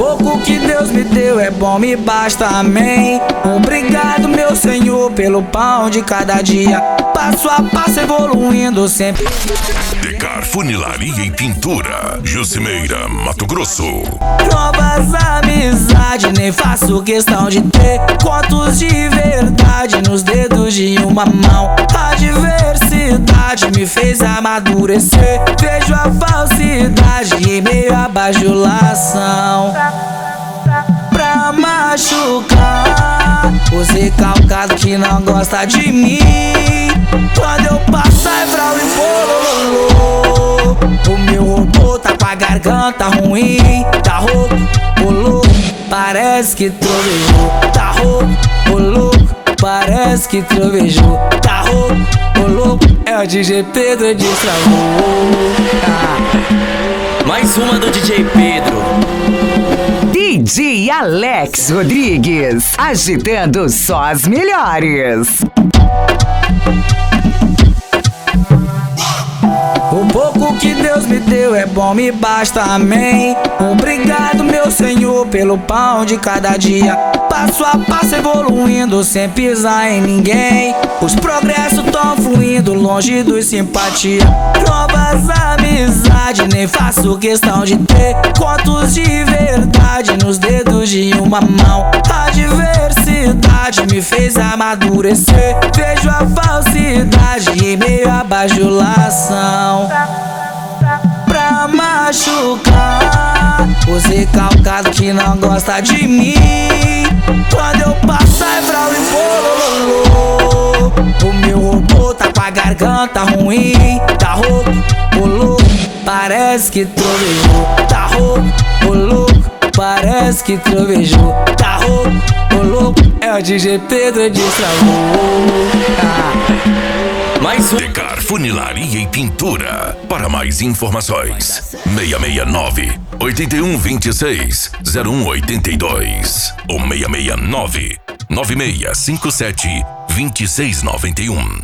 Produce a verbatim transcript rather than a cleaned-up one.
pouco que Deus me deu é bom, me basta, amém. Obrigado, meu Senhor, pelo pão de cada dia. Passo a passo evoluindo sempre. Decar Funilaria e Pintura, Jucimeira, Mato Grosso. Novas amizades, nem faço questão de ter. Contos de verdade nos dedos de uma mão. A diversidade me fez amadurecer. Vejo a falsidade em meio à bajulação. Pra machucar os recalcados que não gosta de mim. Quando eu passar é frau e bololô. O meu robô tá com a garganta ruim. Tá rouco, ô louco, parece que trovejou. Tá rouco, ô louco, parece que trovejou. Tá rouco, ô louco, é o D J Pedro de Travou. Ah. Mais uma do D J Pedro. D J Alex Rodrigues, agitando só as melhores. O pouco que Deus me deu é bom, me basta, amém. Obrigado, meu Senhor, pelo pão de cada dia. Passo a passo evoluindo sem pisar em ninguém. Os progressos tão fluindo longe dos simpatia. Novas amizades, nem faço questão de ter. Contos de verdade nos dedos de uma mão. A diversidade me fez amadurecer. Vejo a falsidade em meio à bajulação. Pra machucar os recalcados que não gosta de mim. Quando eu passar é frau e bololô. O meu robô tá com a garganta ruim. Tá rouco, ô louco, parece que trovejou. Tá rouco, ô louco, parece que trovejou. Tá rouco, ô louco, é o D J Pedro de Travou. Ah. Mais um. Decar Funilaria e Pintura. Para mais informações, seis seis nove, oito um dois seis, zero um oito dois ou seis seis nove, nove seis cinco sete, dois seis nove um.